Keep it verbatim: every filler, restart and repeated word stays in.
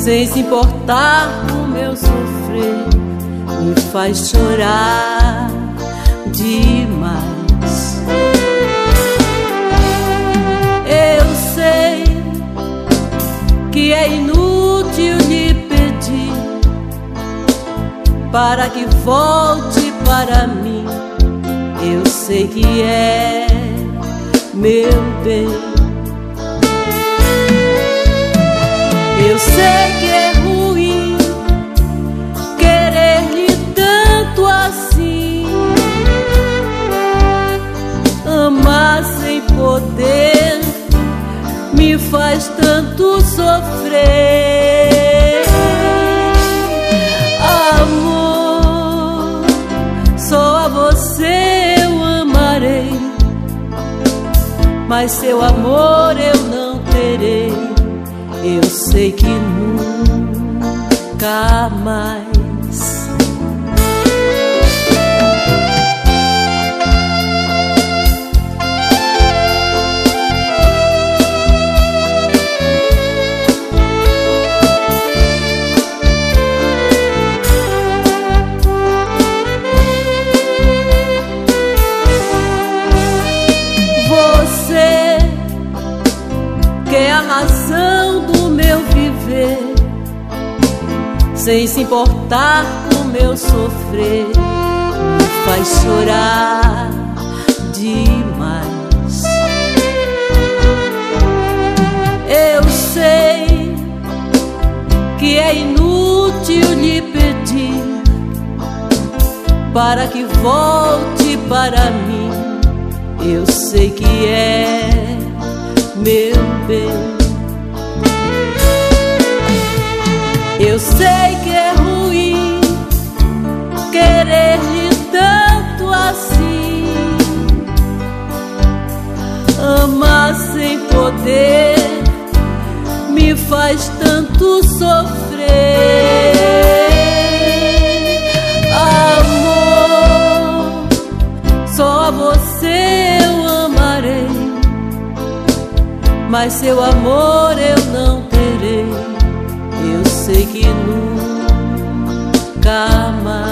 sem se importar com o meu sofrer, me faz chorar demais. Eu sei que é inútil lhe pedir para que volte para mim. Eu sei que é meu bem. Eu sei que é ruim querer-lhe tanto assim, amar sem poder me faz tanto sofrer. Amor, só a você eu amarei, mas seu amor eu não terei. Eu sei que nunca mais. Você que é a razão do meu viver, sem se importar com o meu sofrer, me faz chorar demais. Eu sei que é inútil lhe pedir para que volte para mim. Eu sei que é meu bem. Eu sei que é ruim querer-lhe tanto assim, amar sem poder me faz tanto sofrer. Amor, só a você eu amarei, mas seu amor eu não terei. Eu sei que nunca mais.